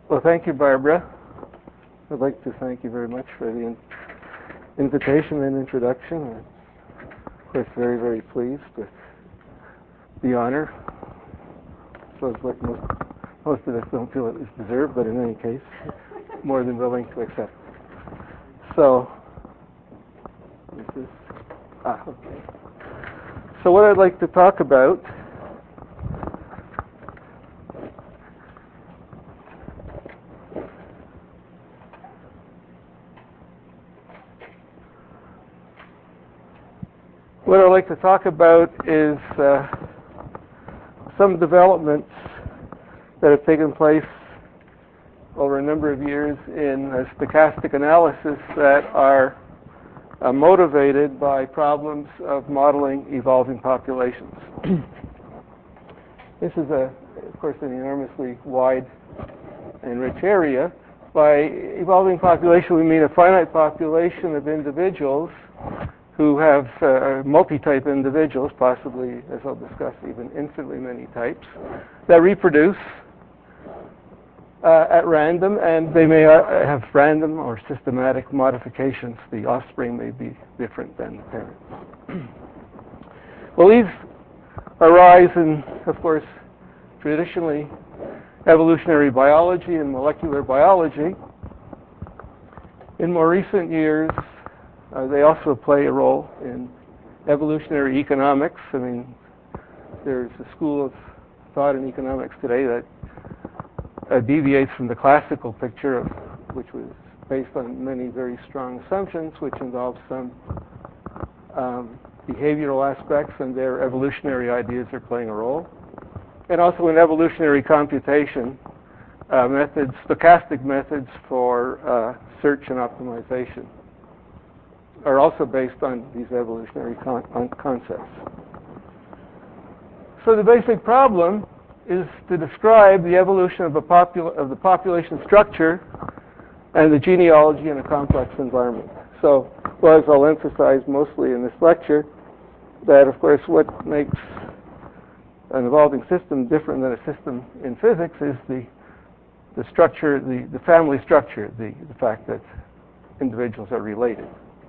Well, thank you, Barbara. I'd like to thank you very much for the invitation and introduction. I'm, of course, very, very pleased with the honor. So it's like most of us don't feel it is deserved, but in any case, more than willing to accept. So, this is, okay. So what I'd like to talk about is some developments that have taken place over a number of years in stochastic analysis that are motivated by problems of modeling evolving populations. This is, of course, an enormously wide and rich area. By evolving population, we mean a finite population of individuals who have multi-type individuals, possibly, as I'll discuss, even infinitely many types, that reproduce at random, and they may have random or systematic modifications. The offspring may be different than the parents. Well, these arise in, of course, traditionally evolutionary biology and molecular biology. In more recent years, they also play a role in evolutionary economics. I mean, there's a school of thought in economics today that deviates from the classical picture, which was based on many very strong assumptions, which involves some behavioral aspects, and their evolutionary ideas are playing a role. And also in evolutionary computation, stochastic methods for search and optimization are also based on these evolutionary concepts. So the basic problem is to describe the evolution of the population structure and the genealogy in a complex environment. So, well, as I'll emphasize mostly in this lecture, that of course what makes an evolving system different than a system in physics is the structure, the family structure, the fact that individuals are related.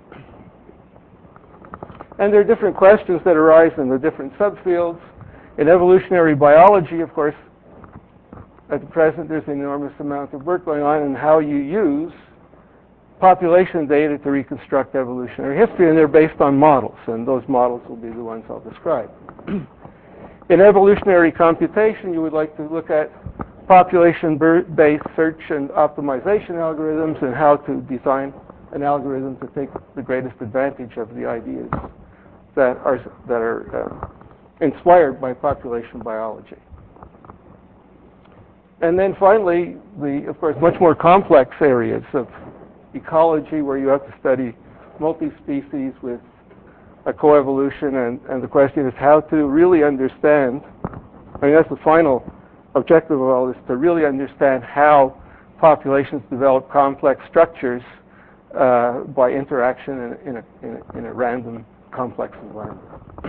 And there are different questions that arise in the different subfields. In evolutionary biology, of course, at the present there's an enormous amount of work going on in how you use population data to reconstruct evolutionary history, and they're based on models, and those models will be the ones I'll describe. In evolutionary computation, you would like to look at population-based search and optimization algorithms and how to design an algorithm to take the greatest advantage of the ideas that are inspired by population biology. And then finally, of course, much more complex areas of ecology, where you have to study multi-species with a coevolution, and the question is how to really understand, I mean, that's the final objective of all this, to really understand how populations develop complex structures by interaction in a random, complex environment.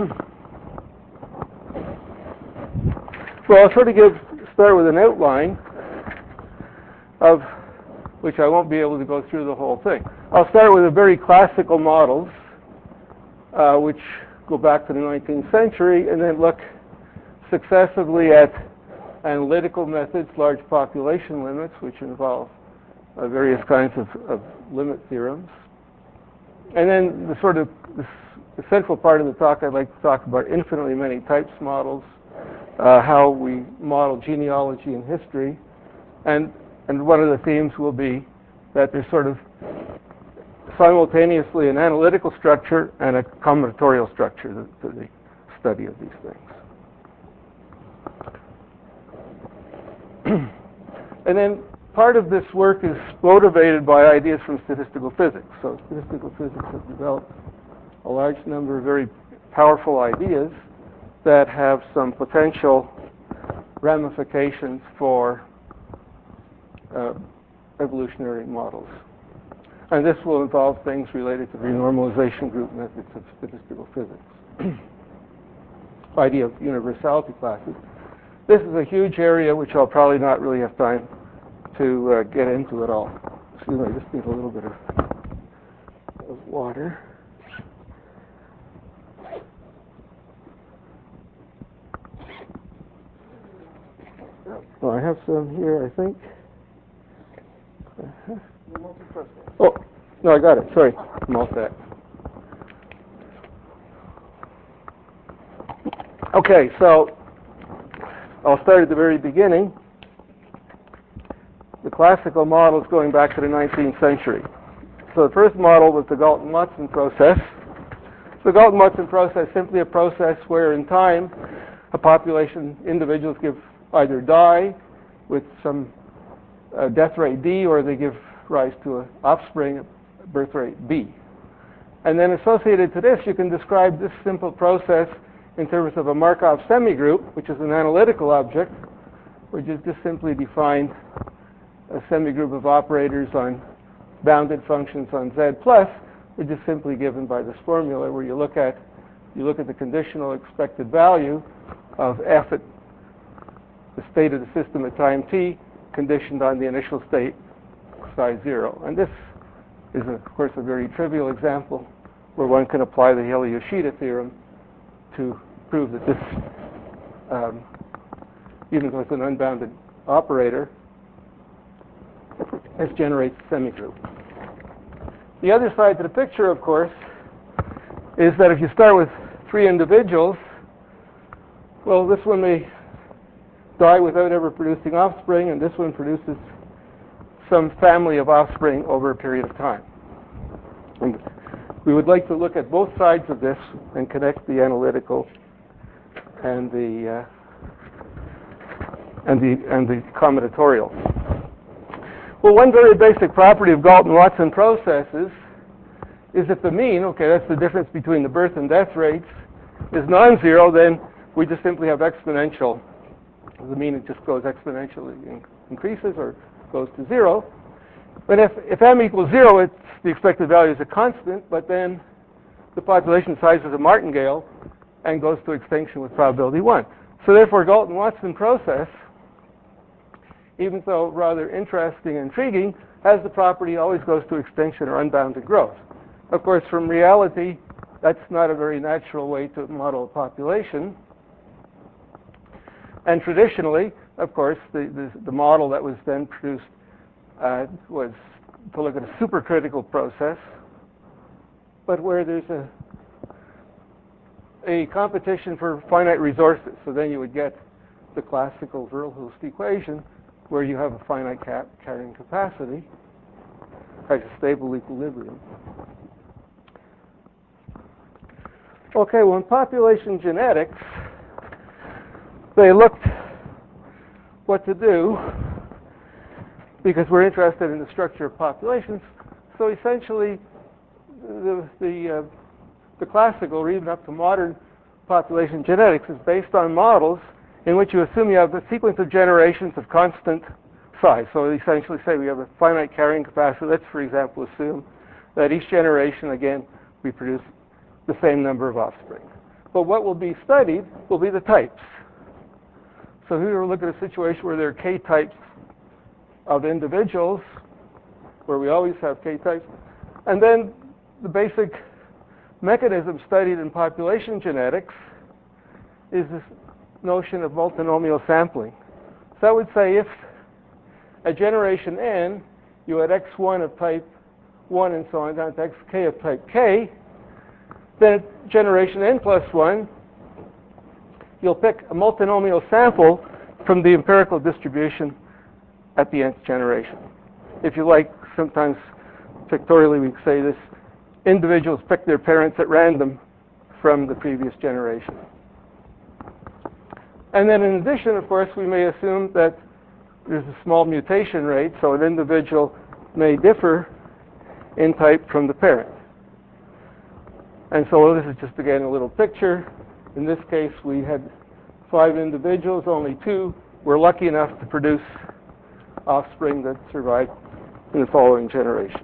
Well, I'll try to start with an outline of which I won't be able to go through the whole thing. I'll start with the very classical models, which go back to the 19th century, and then look successively at analytical methods, large population limits, which involve various kinds of limit theorems. And then the central part of the talk, I'd like to talk about infinitely many types models, how we model genealogy and history, and one of the themes will be that there's sort of simultaneously an analytical structure and a combinatorial structure to the study of these things. And then part of this work is motivated by ideas from statistical physics. So statistical physics has developed a large number of very powerful ideas that have some potential ramifications for evolutionary models. And this will involve things related to renormalization group methods of statistical physics. Idea of universality classes. This is a huge area which I'll probably not really have time to get into it all. Excuse me, I just need a little bit of water. Well, I have some here, I think. Oh, no, I got it. Sorry, I'm all set. Okay, so I'll start at the very beginning. The classical models going back to the 19th century. So the first model was the Galton-Watson process. The Galton-Watson process is simply a process where in time a population, individuals either die with some death rate D, or they give rise to an offspring at birth rate B. And then associated to this, you can describe this simple process in terms of a Markov semigroup, which is an analytical object, which is just simply defined a semigroup of operators on bounded functions on Z plus, which is simply given by this formula where you look at the conditional expected value of f at the state of the system at time t conditioned on the initial state psi 0. And this is, of course, a very trivial example where one can apply the Hille-Yoshida theorem to prove that this, even though it's an unbounded operator, this generates a semigroup. The other side to the picture, of course, is that if you start with 3 individuals, well, this one may die without ever producing offspring, and this one produces some family of offspring over a period of time. And we would like to look at both sides of this and connect the analytical and the combinatorial. Well, one very basic property of Galton-Watson processes is if the mean, okay, that's the difference between the birth and death rates, is non-zero, then we just simply have exponential. The mean, it just goes exponentially, increases or goes to 0. But if m equals 0, the expected value is a constant, but then the population size is a martingale and goes to extinction with probability 1. So therefore, Galton-Watson process, even though rather interesting and intriguing, has the property always goes to extinction or unbounded growth. Of course, from reality, that's not a very natural way to model a population. And traditionally, of course, the model that was then produced was to look at a supercritical process, but where there's a competition for finite resources. So then you would get the classical Verhulst equation, where you have a finite carrying capacity at a stable equilibrium. Okay, well, in population genetics, they looked what to do because we're interested in the structure of populations. So essentially, the classical, or even up to modern population genetics, is based on models in which you assume you have a sequence of generations of constant size. So we essentially say we have a finite carrying capacity. Let's, for example, assume that each generation, again, we produce the same number of offspring. But what will be studied will be the types. So here we look at a situation where there are k types of individuals, where we always have k types. And then the basic mechanism studied in population genetics is this notion of multinomial sampling. So I would say if at generation n you had x1 of type 1 and so on down to xk of type k, then at generation n plus 1, you'll pick a multinomial sample from the empirical distribution at the nth generation. If you like, sometimes pictorially we say this, individuals pick their parents at random from the previous generation. And then in addition, of course, we may assume that there's a small mutation rate, so an individual may differ in type from the parent. And so this is just, again, a little picture. In this case, we had 5 individuals, only 2 were lucky enough to produce offspring that survived in the following generation.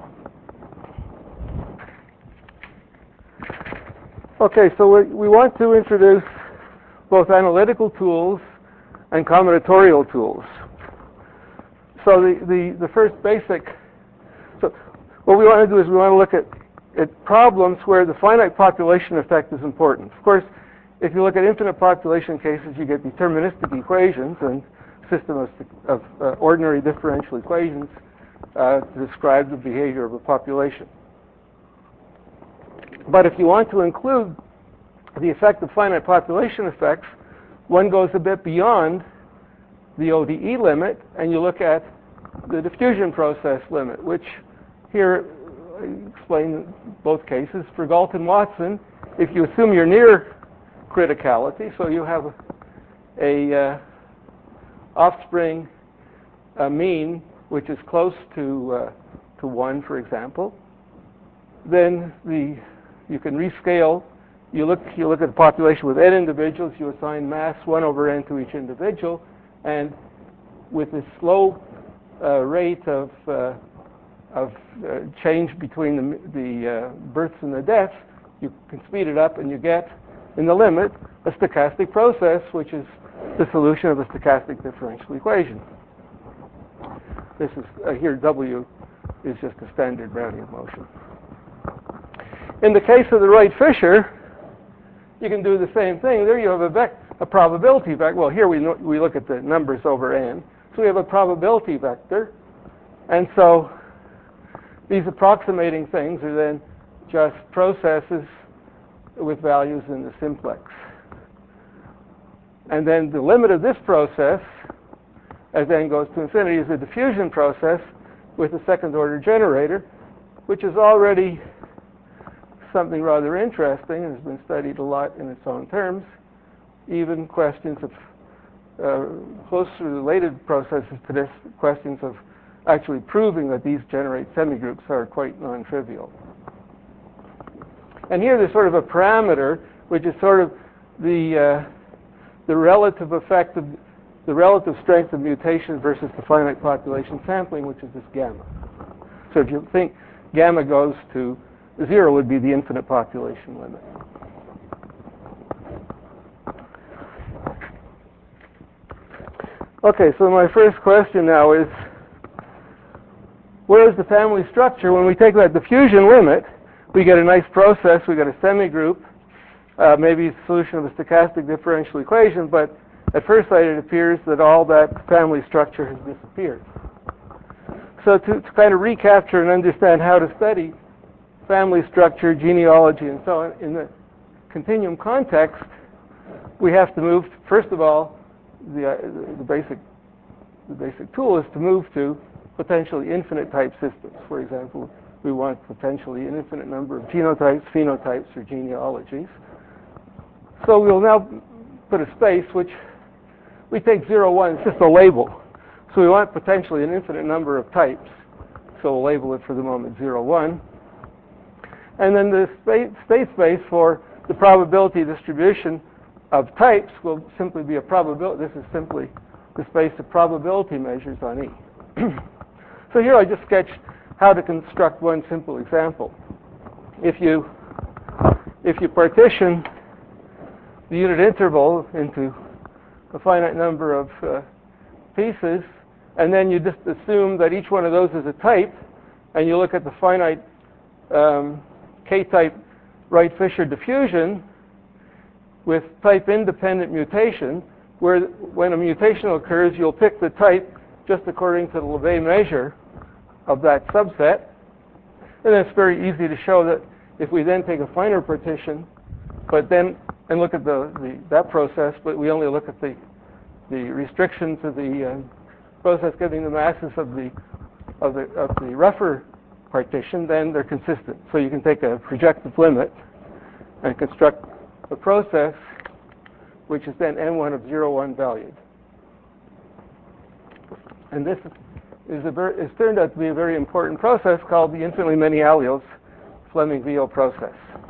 Okay, so we want to introduce both analytical tools and combinatorial tools. So the first basic, so what we want to do is we want to look at problems where the finite population effect is important. Of course, if you look at infinite population cases, you get deterministic equations and system of ordinary differential equations to describe the behavior of a population. But if you want to include the effect of finite population effects, one goes a bit beyond the ODE limit, and you look at the diffusion process limit, which here I explain both cases. For Galton-Watson, if you assume you're near criticality, so you have a offspring mean which is close to 1, for example, then you can rescale. You look at the population with n individuals. You assign mass 1 over n to each individual, and with this slow rate of change between the births and the deaths, you can speed it up, and you get, in the limit, a stochastic process, which is the solution of a stochastic differential equation. This is here W is just a standard Brownian motion. In the case of the Wright-Fisher, you can do the same thing. There you have a probability vector. Well, here we look at the numbers over n. So we have a probability vector. And so these approximating things are then just processes with values in the simplex. And then the limit of this process, as n goes to infinity, is a diffusion process with a second-order generator, which is already something rather interesting and has been studied a lot in its own terms. Even questions of closely related processes to this, questions of actually proving that these generate semigroups, are quite non-trivial. And here there's sort of a parameter, which is sort of the relative effect of the relative strength of mutation versus the finite population sampling, which is this gamma. So if you think gamma goes to 0, would be the infinite population limit. Okay, so my first question now is, where is the family structure? When we take that diffusion limit, we get a nice process, we get a semigroup, maybe a solution of a stochastic differential equation, but at first sight it appears that all that family structure has disappeared. So to kind of recapture and understand how to study family structure, genealogy, and so on in the continuum context, we have to move, first of all, the basic tool is to move to potentially infinite type systems. For example, we want potentially an infinite number of genotypes, phenotypes, or genealogies. So we'll now put a space which we take 0, 1, it's just a label. So we want potentially an infinite number of types. So we'll label it for the moment 0, 1. And then the state space for the probability distribution of types will simply be a probability. This is simply the space of probability measures on E. So here I just sketched how to construct one simple example. If you partition the unit interval into a finite number of pieces, and then you just assume that each one of those is a type, and you look at the finite K-type Wright-Fisher diffusion with type-independent mutation, where when a mutation occurs, you'll pick the type just according to the Lebesgue measure of that subset. And it's very easy to show that if we then take a finer partition, and look at that process, but we only look at the restrictions of the process giving the masses of the rougher partition, then they're consistent. So you can take a projective limit and construct a process which is then n1 of 0, 1 valued. And this is turned out to be a very important process called the infinitely many alleles Fleming-Veal process.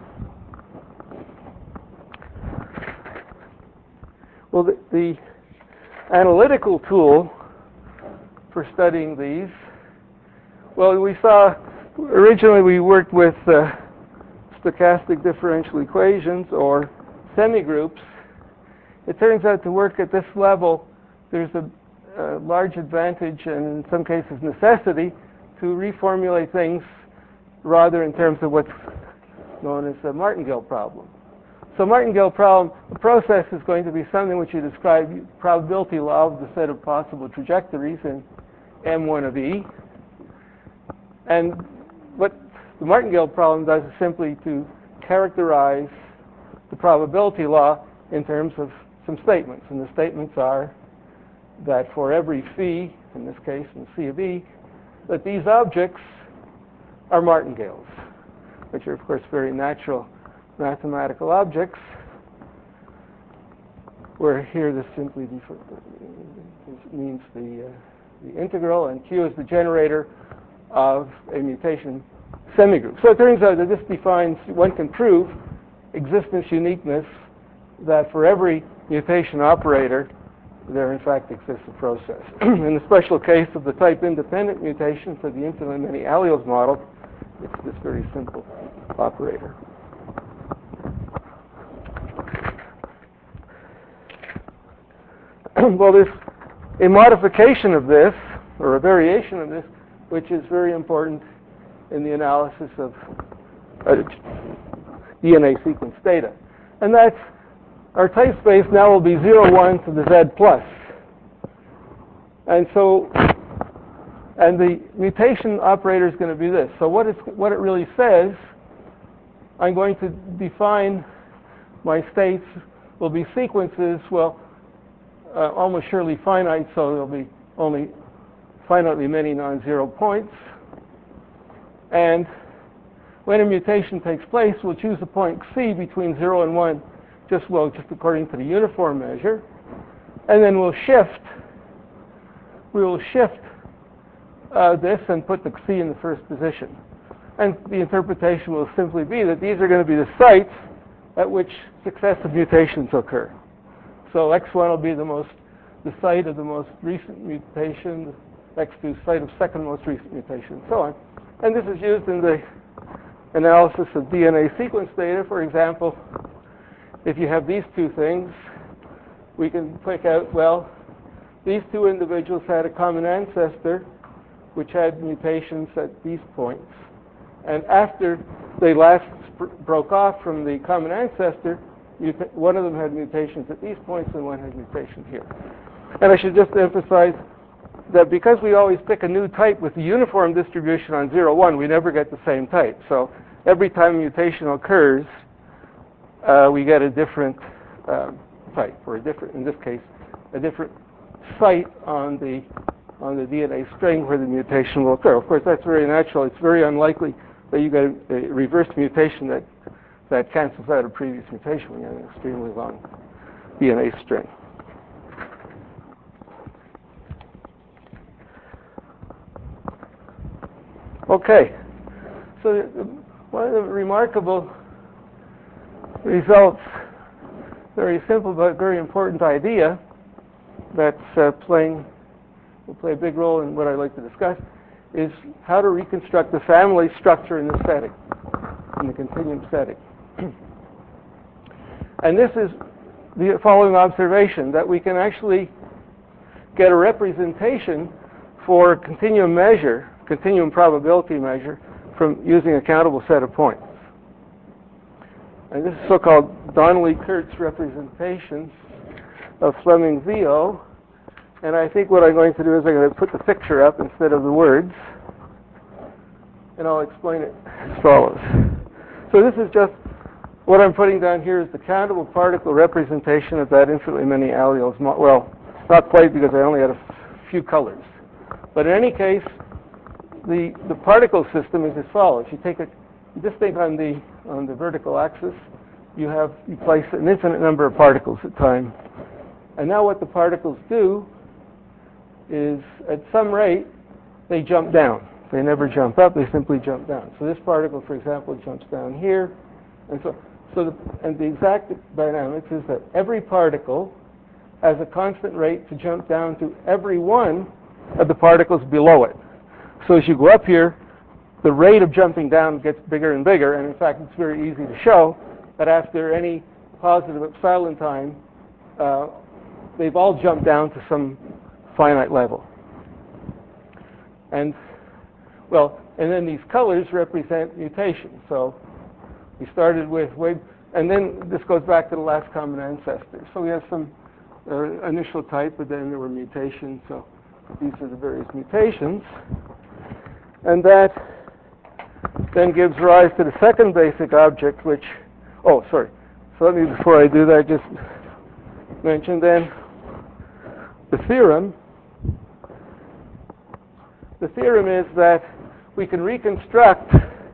Well, the analytical tool for studying these, well, we saw originally we worked with stochastic differential equations or semigroups. It turns out to work at this level, there's large advantage and in some cases necessity to reformulate things rather in terms of what's known as the Martingale problem. So Martingale problem, the process is going to be something which you describe probability law of the set of possible trajectories in M1 of E. And what the Martingale problem does is simply to characterize the probability law in terms of some statements. And the statements are that for every phi, in this case in C of E, that these objects are martingales, which are of course very natural mathematical objects, where here this simply means the integral, and Q is the generator of a mutation semigroup. So it turns out that this defines, one can prove existence uniqueness, that for every mutation operator there in fact exists a process. In the special case of the type-independent mutation for the infinitely many alleles model, it's this very simple operator. Well, there's a modification of this, or a variation of this, which is very important in the analysis of DNA sequence data. And that's our type space now will be 0, 1 to the Z plus. And so, and the mutation operator is going to be this. So what it really says, I'm going to define my states will be sequences, well, almost surely finite, so there'll be only finitely many non-zero points. And when a mutation takes place, we'll choose a point C between 0 and 1, just according to the uniform measure. And then we will shift this and put the C in the first position. And the interpretation will simply be that these are going to be the sites at which successive mutations occur. So X1 will be the site of the most recent mutation, X2 site of second most recent mutation, and so on. And this is used in the analysis of DNA sequence data. For example, if you have these two things, we can pick out, well, these two individuals had a common ancestor which had mutations at these points. And after they last broke off from the common ancestor, one of them had mutations at these points and one had mutations here. And I should just emphasize that because we always pick a new type with a uniform distribution on 0, 1, we never get the same type. So every time a mutation occurs, we get a different type, or in this case, a different site on the DNA string where the mutation will occur. Of course, that's very natural. It's very unlikely that you get a reverse mutation that cancels out a previous mutation when you have an extremely long DNA string. Okay, so one of the remarkable results, very simple but very important idea that's will play a big role in what I'd like to discuss, is how to reconstruct the family structure in this setting, in the continuum setting. And this is the following observation, that we can actually get a representation for a continuum probability measure, from using a countable set of points. And this is so-called Donnelly-Kurtz representation of Fleming VO. And I think what I'm going to do is I'm going to put the picture up instead of the words, and I'll explain it as follows. So this is just what I'm putting down here is the countable particle representation of that infinitely many alleles. Well, not quite, because I only had a few colors. But in any case, the particle system is as follows. You take this thing on the vertical axis, you place an infinite number of particles at time. And now what the particles do is, at some rate, they jump down. They never jump up, they simply jump down. So this particle, for example, jumps down here. And the exact dynamics is that every particle has a constant rate to jump down to every one of the particles below it. So as you go up here, the rate of jumping down gets bigger and bigger, and in fact it's very easy to show that after any positive epsilon time, they've all jumped down to some finite level. And, well, and then these colors represent mutations. So we started with and then this goes back to the last common ancestor. So we have some initial type, but then there were mutations. So these are the various mutations. And that then gives rise to the second basic object, which, oh, sorry. So let me, before I do that, just mention then the theorem. The theorem is that we can reconstruct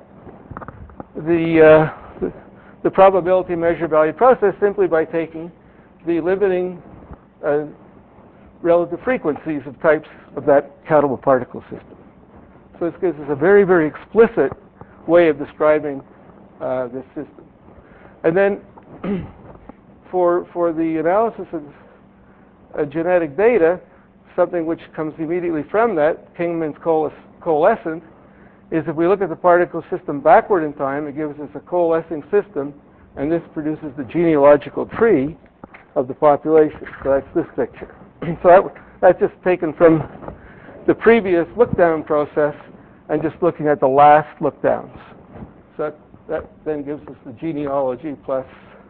the probability measure value process simply by taking the limiting relative frequencies of types of that countable particle system. So this gives us a very, very explicit way of describing this system. And then for the analysis of genetic data, something which comes immediately from that, Kingman's coalescent, is if we look at the particle system backward in time, it gives us a coalescing system, and this produces the genealogical tree of the population. So that's this picture. So that's just taken from the previous look-down process and just looking at the last look-downs. So that then gives us the genealogy plus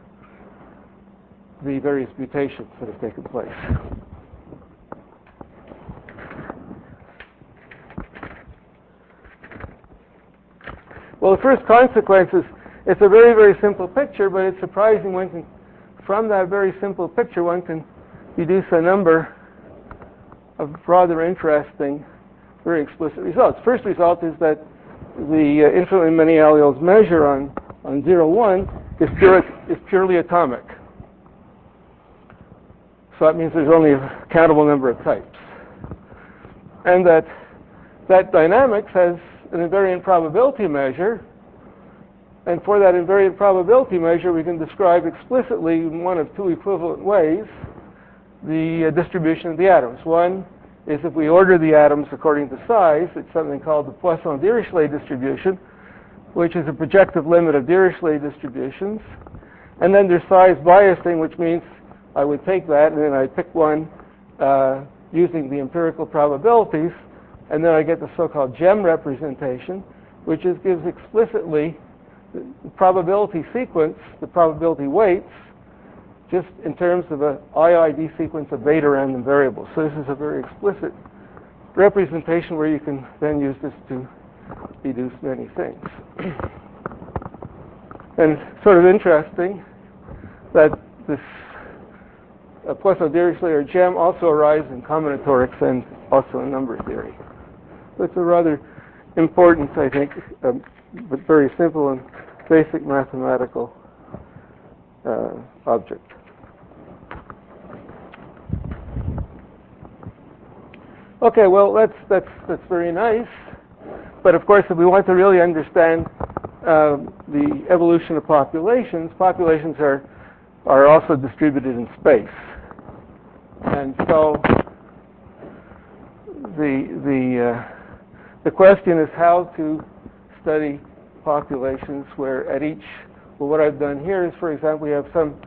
the various mutations that have taken place. Well, the first consequence is it's a very, very simple picture, but it's surprising from that very simple picture, one can deduce a number of rather interesting, very explicit results. First result is that the infinitely many alleles measure on 0, 1 is purely atomic. So that means there's only a countable number of types. And that dynamics has an invariant probability measure, and for that invariant probability measure we can describe explicitly in one of two equivalent ways the distribution of the atoms. One is if we order the atoms according to size, it's something called the Poisson-Dirichlet distribution, which is a projective limit of Dirichlet distributions. And then there's size biasing, which means I would take that and then I'd pick one using the empirical probabilities, and then I get the so-called GEM representation, which gives explicitly the probability sequence, the probability weights, just in terms of an IID sequence of beta random variables. So this is a very explicit representation where you can then use this to deduce many things. And sort of interesting that this Poisson-Dirichlet or GEM also arise in combinatorics and also in number theory. So it's a rather important, I think, but very simple and basic mathematical object. Okay, well, that's very nice. But of course, if we want to really understand the evolution of populations are also distributed in space. And so the question is how to study populations where at each, well, what I've done here is, for example, we have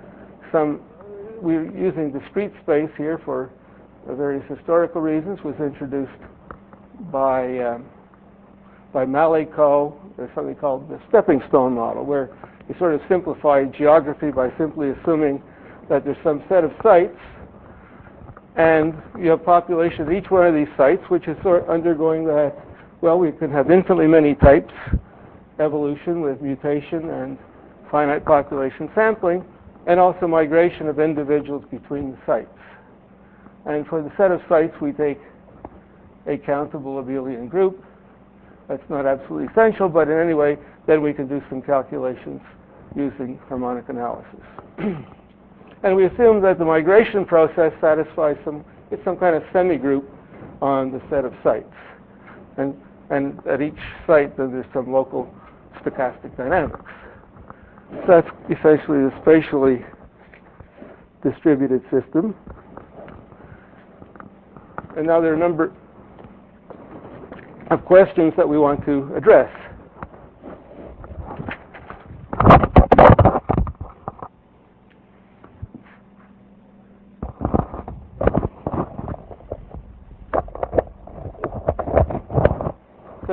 we're using discrete space here for various historical reasons, was introduced by Mallet-Koh. There's something called the stepping stone model, where you sort of simplify geography by simply assuming that there's some set of sites, and you have population of each one of these sites, which is sort of undergoing that, well, we can have infinitely many types, evolution with mutation and finite population sampling, and also migration of individuals between the sites. And for the set of sites, we take a countable abelian group. That's not absolutely essential, but in any way, then we can do some calculations using harmonic analysis. And we assume that the migration process satisfies it's some kind of semi-group on the set of sites. And at each site, then there's some local stochastic dynamics. So that's essentially the spatially distributed system. And now there are a number of questions that we want to address.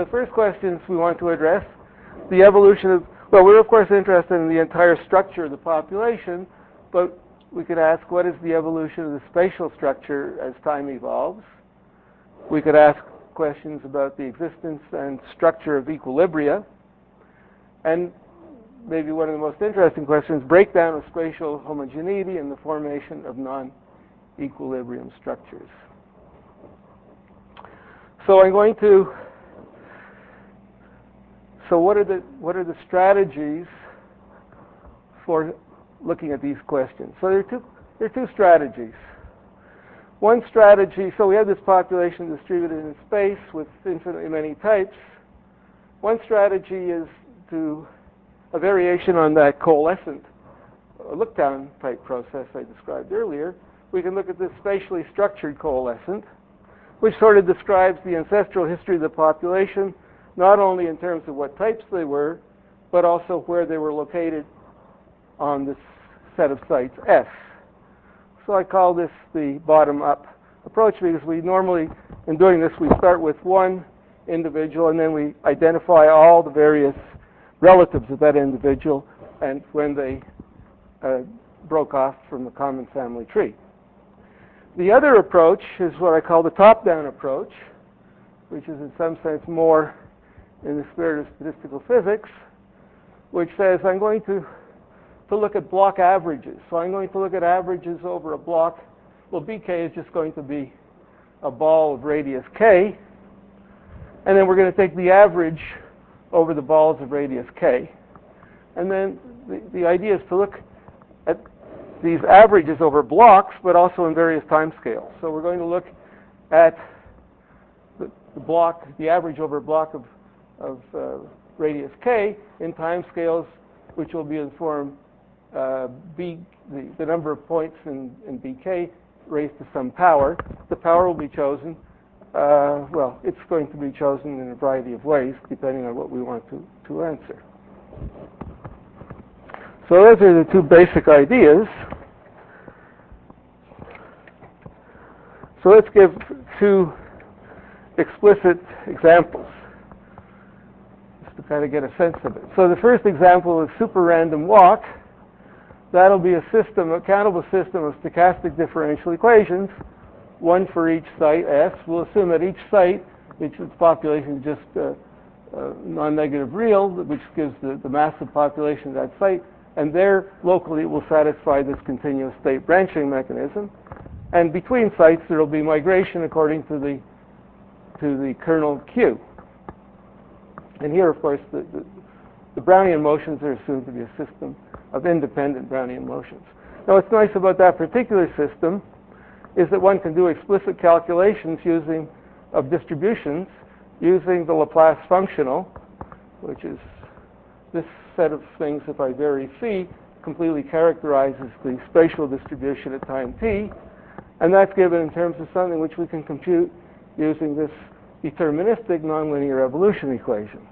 the first questions we want to address, the evolution of, well, we're of course interested in the entire structure of the population, but we could ask what is the evolution of the spatial structure as time evolves. We could ask questions about the existence and structure of equilibria. And maybe one of the most interesting questions, breakdown of spatial homogeneity and the formation of non-equilibrium structures. So I'm going to, so what are the strategies for looking at these questions? So there are two strategies. One strategy, so we have this population distributed in space with infinitely many types. One strategy is a variation on that coalescent look-down type process I described earlier. We can look at this spatially structured coalescent, which sort of describes the ancestral history of the population, not only in terms of what types they were, but also where they were located on this set of sites S. So I call this the bottom-up approach because we normally, in doing this, we start with one individual and then we identify all the various relatives of that individual and when they broke off from the common family tree. The other approach is what I call the top-down approach, which is in some sense more in the spirit of statistical physics, which says I'm going to look at block averages. So I'm going to look at averages over a block. Well, BK is just going to be a ball of radius k, and then we're going to take the average over the balls of radius k. And then the idea is to look at these averages over blocks, but also in various time scales. So we're going to look at the average over a block of radius k in time scales, which will be in form the number of points in bk raised to some power. The power will be chosen. Well, it's going to be chosen in a variety of ways, depending on what we want to answer. So those are the two basic ideas. So let's give two explicit examples, just to kind of get a sense of it. So the first example is super random walk. That'll be a system, a countable system of stochastic differential equations, one for each site S. We'll assume that each site, its population is just non-negative real, which gives the massive population of that site, and there locally it will satisfy this continuous state branching mechanism. And between sites there will be migration according to the kernel Q. And here, of course, the Brownian motions are assumed to be a system of independent Brownian motions. Now, what's nice about that particular system is that one can do explicit calculations of distributions using the Laplace functional, which is this set of things, if I vary phi, completely characterizes the spatial distribution at time t, and that's given in terms of something which we can compute using this deterministic nonlinear evolution equation.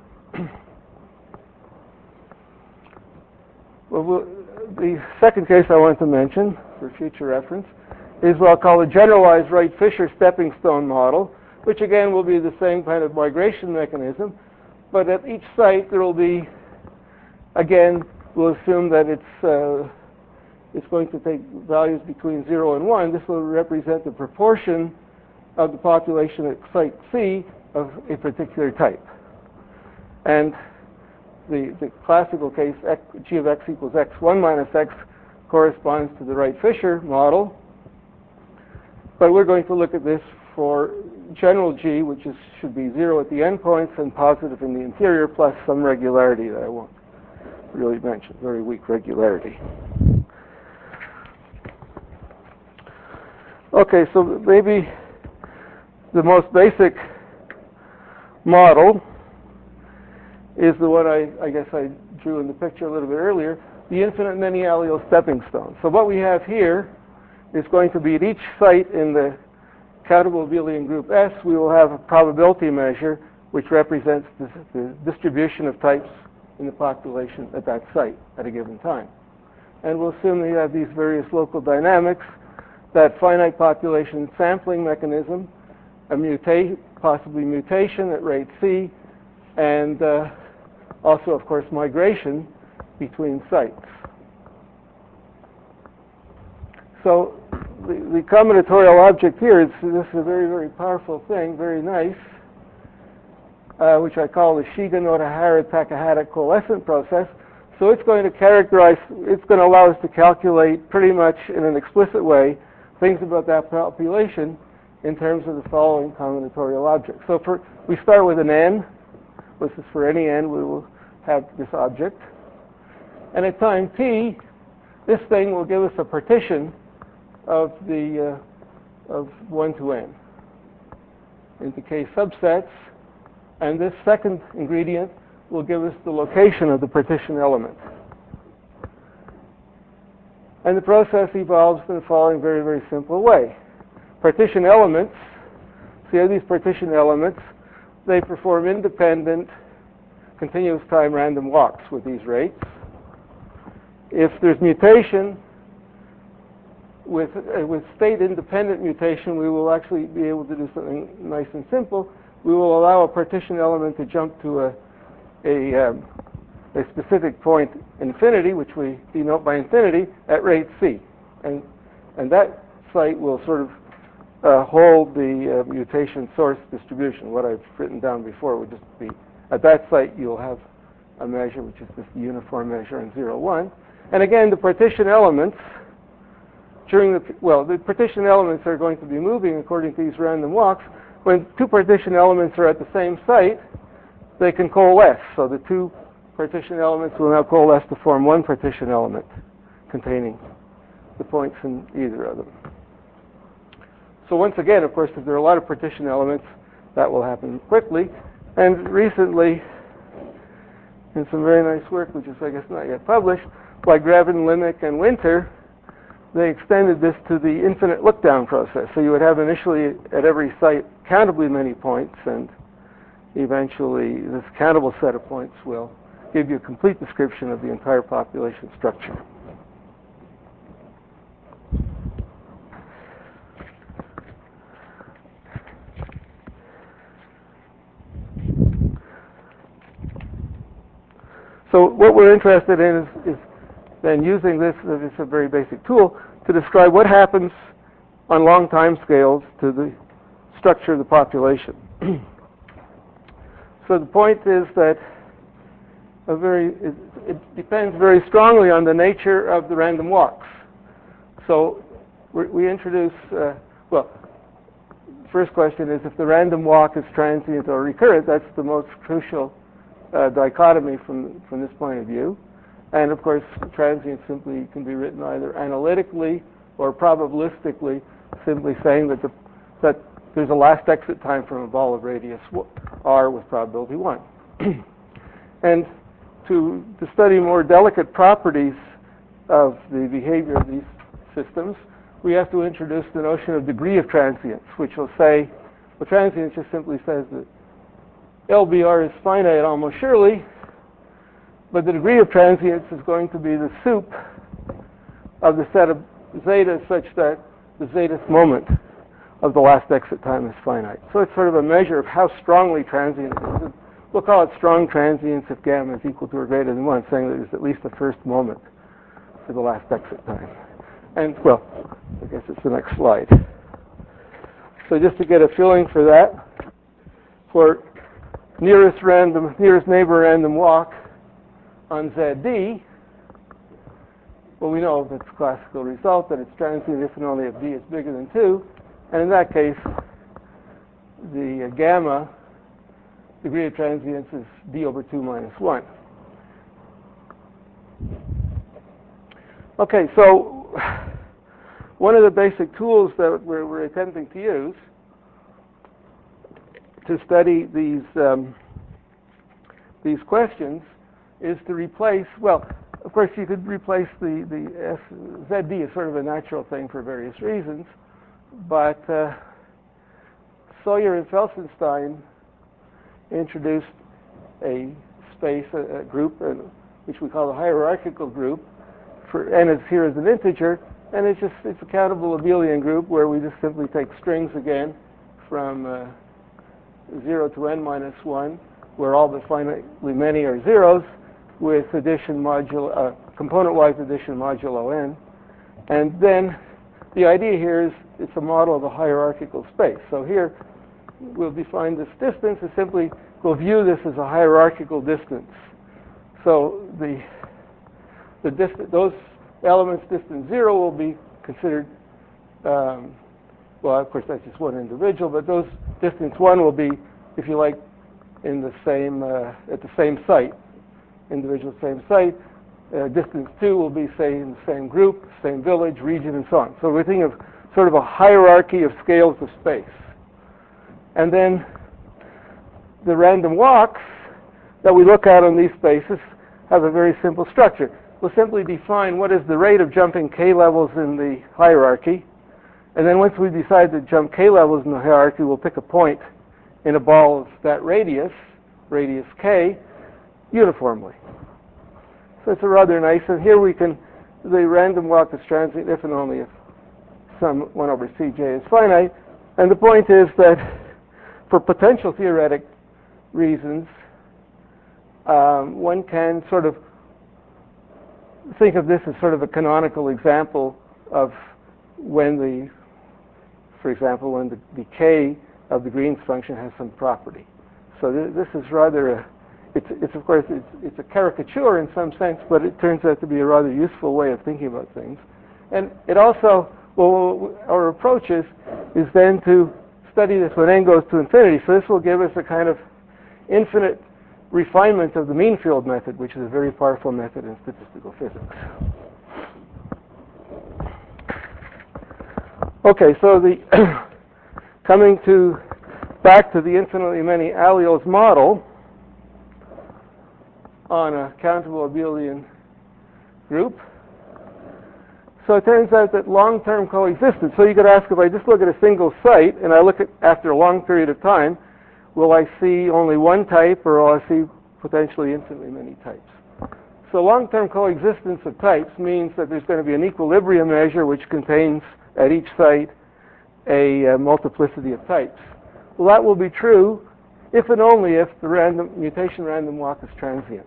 Well, the second case I want to mention for future reference is what I'll call a generalized Wright-Fisher stepping stone model, which again will be the same kind of migration mechanism, but at each site there will be, again, we'll assume that it's going to take values between 0 and 1. This will represent the proportion of the population at site C of a particular type. And the classical case, g of x equals x1 minus x, corresponds to the Wright-Fisher model. But we're going to look at this for general g, which should be 0 at the endpoints and positive in the interior, plus some regularity that I won't really mention, very weak regularity. Okay, so maybe the most basic model is the one I guess I drew in the picture a little bit earlier, the infinite many allele stepping stone. So what we have here is going to be at each site in the countable abelian group S, we will have a probability measure which represents the distribution of types in the population at that site at a given time. And we'll assume that you have these various local dynamics, that finite population sampling mechanism, a possibly mutation at rate c, and also, of course, migration between sites. So the combinatorial object here is this is a very, very powerful thing, very nice, which I call the Shiga-Noda-Hara-Takahata coalescent process. So it's going to characterize, it's going to allow us to calculate pretty much in an explicit way things about that population in terms of the following combinatorial objects. So we start with an n. This is for any n, we will have this object. And at time t, this thing will give us a partition of the of 1 to n into k subsets, and this second ingredient will give us the location of the partition element. And the process evolves in the following very, very simple way. Partition elements, see these partition elements, they perform independent continuous time random walks with these rates. If there's mutation, with state-independent mutation, we will actually be able to do something nice and simple. We will allow a partition element to jump to a specific point, infinity, which we denote by infinity, at rate c. And that site will sort of hold the mutation source distribution. What I've written down before would just be, at that site you'll have a measure which is just the uniform measure in 0, 1. And again, the partition elements, the partition elements are going to be moving according to these random walks. When two partition elements are at the same site, they can coalesce. So the two partition elements will now coalesce to form one partition element containing the points in either of them. So once again, of course, if there are a lot of partition elements, that will happen quickly. And recently, in some very nice work, which is, I guess, not yet published, by Grevin, Limick, and Winter, they extended this to the infinite look-down process. So you would have initially at every site countably many points, and eventually this countable set of points will give you a complete description of the entire population structure. So what we're interested in is then using this as a very basic tool to describe what happens on long time scales to the structure of the population. So the point is that it depends very strongly on the nature of the random walks. So we introduce, first question is if the random walk is transient or recurrent. That's the most crucial dichotomy from this point of view. And of course, transient simply can be written either analytically or probabilistically, simply saying that there's a last exit time from a ball of radius r with probability 1. And to study more delicate properties of the behavior of these systems, we have to introduce the notion of degree of transience, which will say, well, transience just simply says that LBR is finite almost surely, but the degree of transience is going to be the sup of the set of zeta such that the zetith moment of the last exit time is finite. So it's sort of a measure of how strongly transient it is. We'll call it strong transience if gamma is equal to or greater than 1, saying that there's at least a first moment for the last exit time. And, well, I guess it's the next slide. So just to get a feeling for that, for nearest neighbor random walk on ZD, well, we know that's classical result, that it's transient if and only if D is bigger than 2. And in that case, the gamma degree of transience is D over 2 minus 1. Okay, so one of the basic tools that we're attempting to use to study these questions is to replace, well, of course you could replace the ZD is sort of a natural thing for various reasons, but Sawyer and Felsenstein introduced a space, a group, which we call the hierarchical group, for n is here as an integer, and it's a countable abelian group where we just simply take strings again from 0 to n minus 1, where all but finitely many are zeros, with addition modulo, component-wise addition modulo n. And then the idea here is it's a model of a hierarchical space. So here we'll define this distance as simply, we'll view this as a hierarchical distance. So the distance, those elements distance 0 will be considered, well, of course that's just one individual, but those distance 1 will be, if you like, in the same at the same site, individual same site. Distance 2 will be, say, in the same group, same village, region, and so on. So we're thinking of sort of a hierarchy of scales of space. And then the random walks that we look at on these spaces have a very simple structure. We'll simply define what is the rate of jumping k levels in the hierarchy. And then once we decide to jump k levels in the hierarchy, we'll pick a point in a ball of that radius k, uniformly. So it's a rather nice, and here we can, the random walk is transient if and only if sum 1 over Cj is finite. And the point is that for potential theoretic reasons, one can sort of think of this as sort of a canonical example of when for example, when the decay of the Green's function has some property. So this is rather it's of course it's a caricature in some sense, but it turns out to be a rather useful way of thinking about things. And it also, well, our approach is then to study this when n goes to infinity. So this will give us a kind of infinite refinement of the mean field method, which is a very powerful method in statistical physics. Okay, so coming back to the infinitely many alleles model on a countable abelian group. So it turns out that long-term coexistence, so you could ask, if I just look at a single site and I look at after a long period of time, will I see only one type or will I see potentially infinitely many types? So long-term coexistence of types means that there's going to be an equilibrium measure which contains at each site a multiplicity of types. Well, that will be true if and only if the mutation random walk is transient.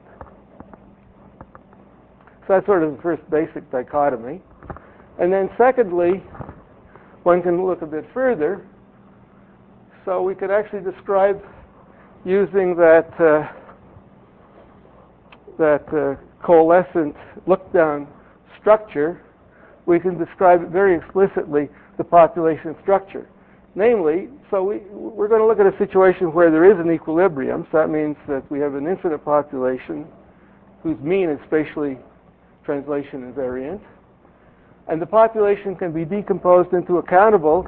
So that's sort of the first basic dichotomy. And then secondly, one can look a bit further. So we could actually describe using that coalescent look-down structure, we can describe it very explicitly, the population structure. Namely, so we're going to look at a situation where there is an equilibrium. So that means that we have an infinite population whose mean is spatially translation invariant. And the population can be decomposed into a countable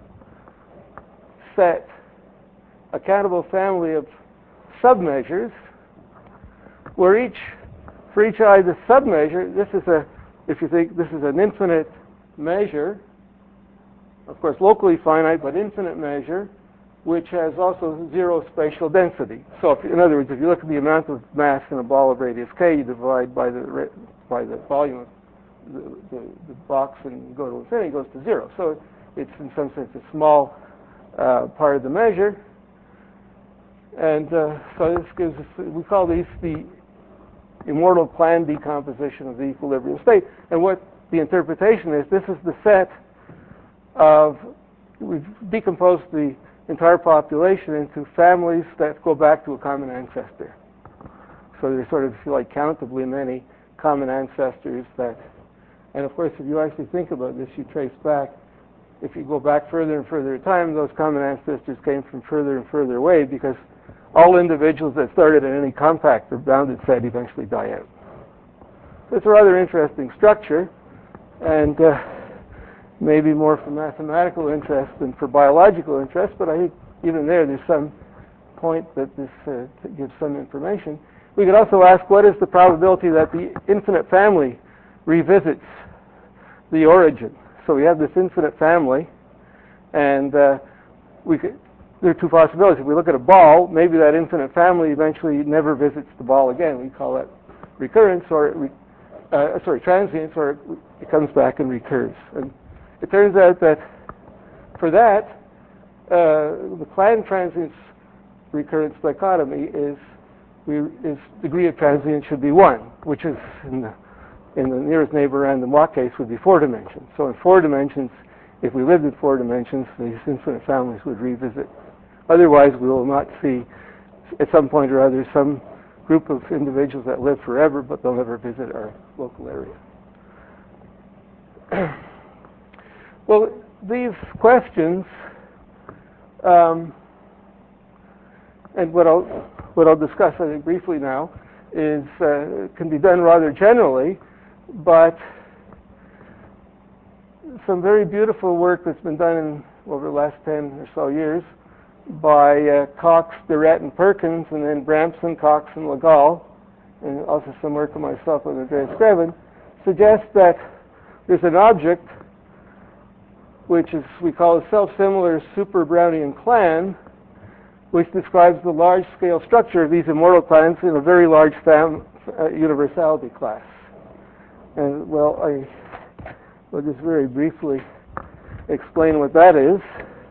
set, a countable family of submeasures, where for each I, the submeasure, if you think this is an infinite measure, of course locally finite but infinite measure, which has also zero spatial density. So in other words, if you look at the amount of mass in a ball of radius k, you divide by the volume of the box and go to infinity, it goes to 0. So it's in some sense a small part of the measure. And so this gives us, we call these the immortal plan decomposition of the equilibrium state. And what the interpretation is, this is the set of, we've decomposed the entire population into families that go back to a common ancestor. So there's sort of, if you like, countably many common ancestors that, and of course if you actually think about this, you trace back, if you go back further and further in time, those common ancestors came from further and further away, because all individuals that started in any compact or bounded set eventually die out. So it's a rather interesting structure, and maybe more for mathematical interest than for biological interest, but I think even there's some point that this gives some information. We could also ask, what is the probability that the infinite family revisits the origin? So we have this infinite family, and there are two possibilities. If we look at a ball, maybe that infinite family eventually never visits the ball again. We call that recurrence, or transience, or it comes back and recurs. And it turns out that for that, the Klein transience recurrence dichotomy is degree of transience should be 1, which is in the nearest neighbor random walk case would be 4 dimensions. So in 4 dimensions, if we lived in 4 dimensions, these infinite families would revisit. Otherwise, we will not see, at some point or other, some group of individuals that live forever, but they'll never visit our local area. Well, these questions, and what I'll discuss, I think, briefly now, is can be done rather generally, but some very beautiful work that's been done over the last 10 or so years by Cox, Durrett, and Perkins, and then Bramson, Cox, and Legal, and also some work of myself and Andreas Grevin, suggests that there's an object which is we call a self-similar super Brownian clan, which describes the large-scale structure of these immortal clans in a very large universality class. And well, I will just very briefly explain what that is.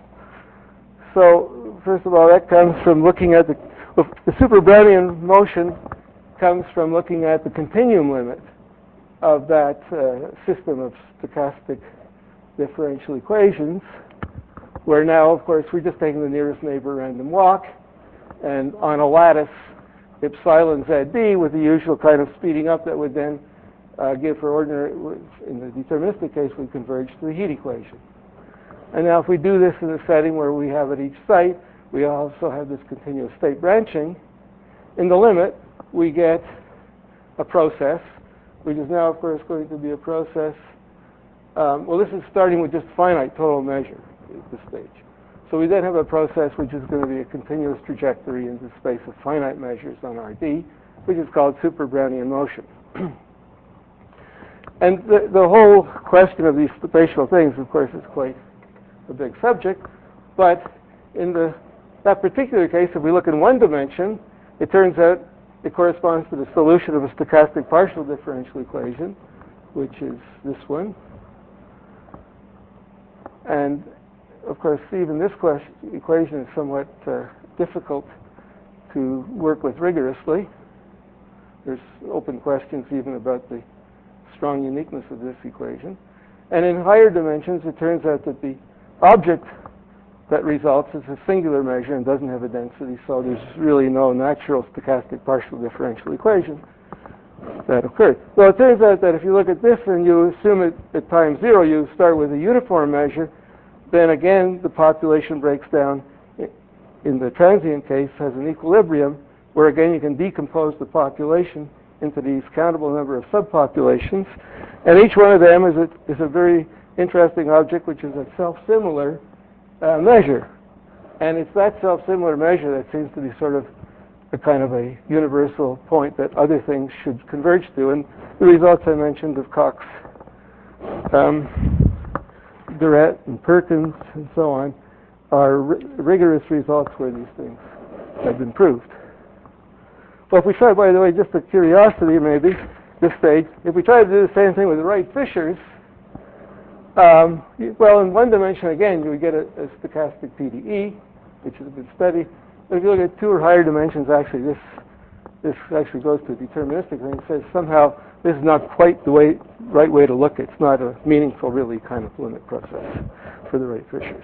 So, first of all, that comes from looking at the super Brownian motion comes from looking at the continuum limit of that system of stochastic differential equations, where now, of course, we're just taking the nearest neighbor random walk, and on a lattice epsilon ZD with the usual kind of speeding up that would then give for ordinary, in the deterministic case, we converge to the heat equation. And now if we do this in a setting where we have at each site, we also have this continuous state branching. In the limit, we get a process, which is now, of course, going to be a process. Well, this is starting with just finite total measure at this stage. So we then have a process which is going to be a continuous trajectory in the space of finite measures on RD, which is called super Brownian motion. And the whole question of these spatial things, of course, is quite a big subject. But in that particular case, if we look in 1 dimension, it turns out it corresponds to the solution of a stochastic partial differential equation, which is this one. And of course, even this equation is somewhat difficult to work with rigorously. There's open questions even about the strong uniqueness of this equation. And in higher dimensions, it turns out that the object that results is a singular measure and doesn't have a density, so there's really no natural stochastic partial differential equation that occurs. Well, it turns out that if you look at this and you assume it at time 0, you start with a uniform measure, then again the population breaks down in the transient case, has an equilibrium, where again you can decompose the population into these countable number of subpopulations, and each one of them is a very interesting object which is a self-similar measure. And it's that self-similar measure that seems to be sort of a kind of a universal point that other things should converge to. And the results I mentioned of Cox, Durrett, and Perkins, and so on, are rigorous results where these things have been proved. Well, if we try, by the way, just a curiosity maybe, this stage, if we try to do the same thing with the Wright-Fishers, well, in 1 dimension, again, you would get a stochastic PDE, which is a good study. But if you look at 2 or higher dimensions, actually, this actually goes to a deterministic thing. It says somehow this is not quite the right way to look at it. It's not a meaningful, really, kind of limit process for the Wright-Fishers.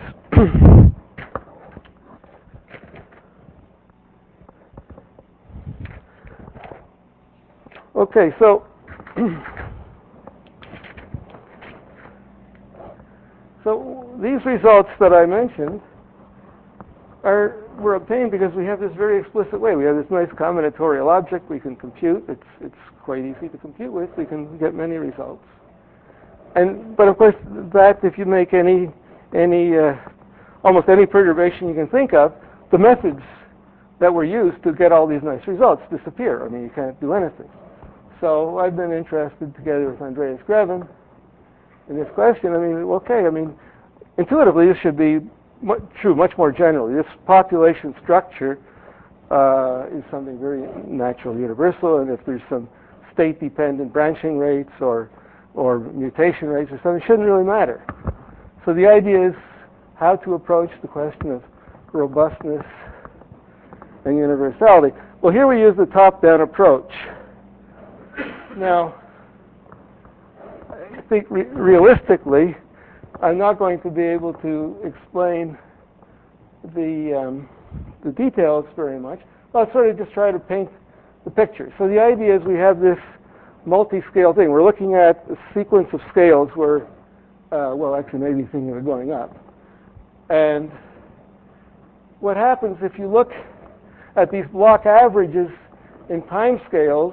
Okay, so these results that I mentioned were obtained because we have this very explicit way. We have this nice combinatorial object we can compute. It's quite easy to compute with. We can get many results. But of course, that if you make almost any perturbation you can think of, the methods that were used to get all these nice results disappear. I mean, you can't do anything. So I've been interested, together with Andreas Grevin, in this question. I mean, okay, intuitively this should be true much more generally. This population structure is something very natural, universal, and if there's some state-dependent branching rates or mutation rates or something, it shouldn't really matter. So the idea is how to approach the question of robustness and universality. Well, here we use the top-down approach. Now, I think realistically, I'm not going to be able to explain the details very much. I'll sort of just try to paint the picture. So the idea is we have this multi-scale thing. We're looking at a sequence of scales where, well, actually maybe things are going up. And what happens if you look at these block averages in time scales,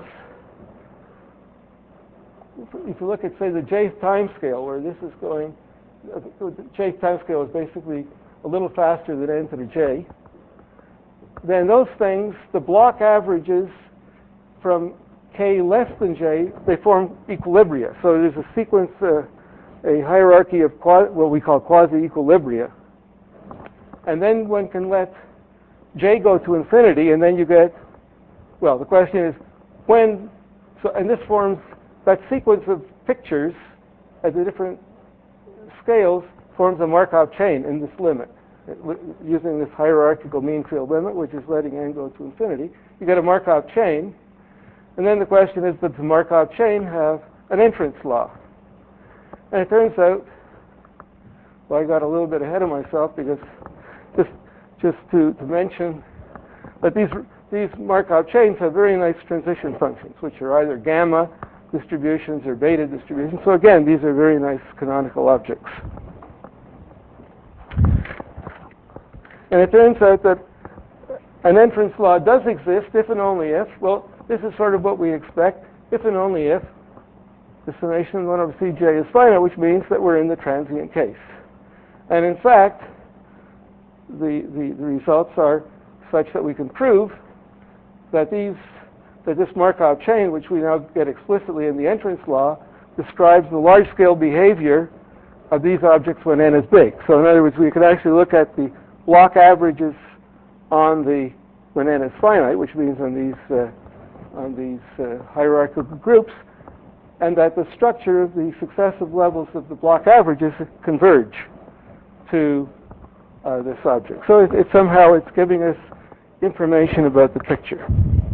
if you look at, say, the jth time scale, where this is going, the jth time scale is basically a little faster than n to the j, then those things, the block averages from k less than j, they form equilibria. So there's a sequence, a hierarchy of what we call quasi-equilibria. And then one can let j go to infinity, and then you get, well, the question is when, so, and this forms, that sequence of pictures at the different scales forms a Markov chain in this limit. Using this hierarchical mean field limit, which is letting n go to infinity, you get a Markov chain. And then the question is, does the Markov chain have an inference law? And it turns out, well, I got a little bit ahead of myself because just to mention that these Markov chains have very nice transition functions, which are either gamma distributions or beta distributions. So again, these are very nice canonical objects. And it turns out that an inference law does exist if and only if, well, this is sort of what we expect, if and only if the summation 1 over Cj is finite, which means that we're in the transient case. And in fact, the results are such that we can prove that this Markov chain, which we now get explicitly in the inference law, describes the large-scale behavior of these objects when n is big. So in other words, we could actually look at the block averages on when n is finite, which means on these hierarchical groups, and that the structure of the successive levels of the block averages converge to this object. So somehow it's giving us information about the picture.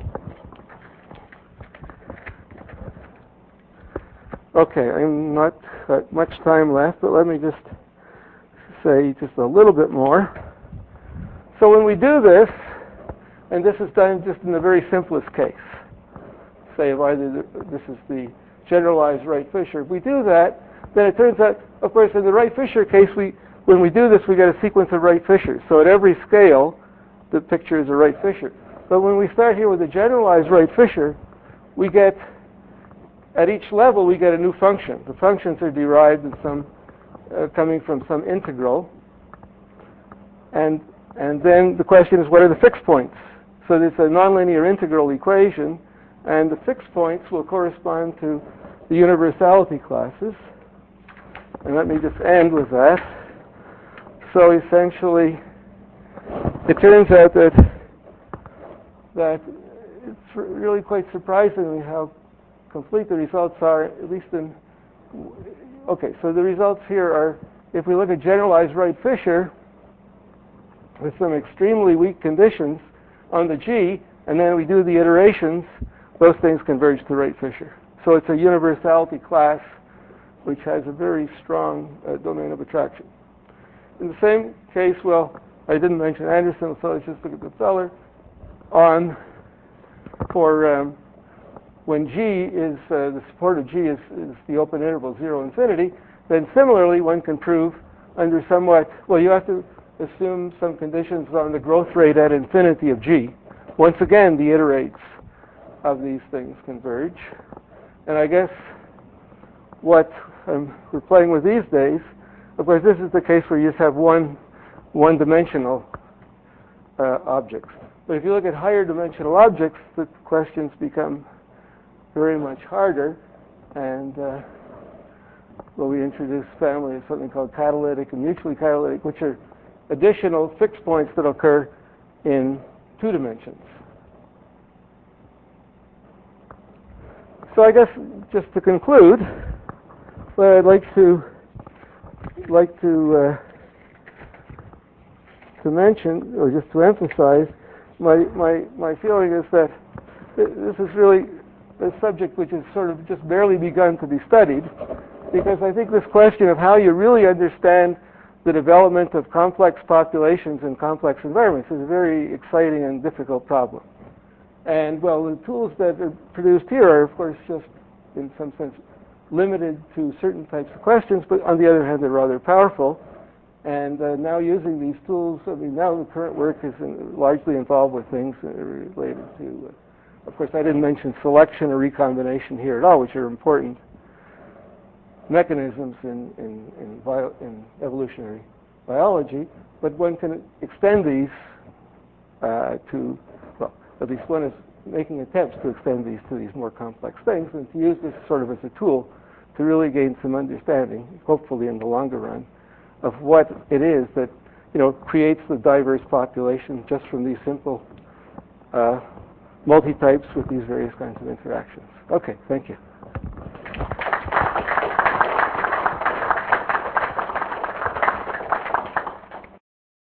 Okay, I'm not got much time left, but let me just say just a little bit more. So when we do this, and this is done just in the very simplest case, say if either this is the generalized Wright-Fisher, if we do that, then it turns out, of course, in the Wright-Fisher case, when we do this, we get a sequence of Wright-Fishers. So at every scale, the picture is a Wright-Fisher. But when we start here with a generalized Wright-Fisher, we get, at each level, we get a new function. The functions are derived in coming from some integral. And then the question is, what are the fixed points? So it's a nonlinear integral equation, and the fixed points will correspond to the universality classes. And let me just end with that. So essentially, it turns out that it's really quite surprisingly how complete the results are, at least in... Okay, so the results here are, if we look at generalized Wright-Fisher, with some extremely weak conditions on the G, and then we do the iterations, those things converge to Wright-Fisher. So it's a universality class which has a very strong domain of attraction. In the same case, well, I didn't mention Anderson, so let's just look at the Feller. When G is, the support of G is the open interval 0 infinity, then similarly one can prove under somewhat, well, you have to assume some conditions on the growth rate at infinity of G. Once again, the iterates of these things converge. And I guess what we're playing with these days, of course, this is the case where you just have one-dimensional objects. But if you look at higher dimensional objects, the questions become very much harder. And well, we introduce family of something called catalytic and mutually catalytic, which are additional fixed points that occur in 2 dimensions. So I guess just to conclude, what I'd like to mention, or just to emphasize, my feeling is that this is really a subject which has sort of just barely begun to be studied, because I think this question of how you really understand the development of complex populations and complex environments is a very exciting and difficult problem. And, well, the tools that are produced here are, of course, just in some sense limited to certain types of questions, but on the other hand, they're rather powerful. And now using these tools, I mean, now the current work is largely involved with things related to, of course, I didn't mention selection or recombination here at all, which are important mechanisms in evolutionary biology, but one can extend these to, well, at least one is making attempts to extend these to these more complex things, and to use this sort of as a tool to really gain some understanding, hopefully in the longer run, of what it is that, you know, creates the diverse population just from these simple multi-types with these various kinds of interactions. Okay, thank you.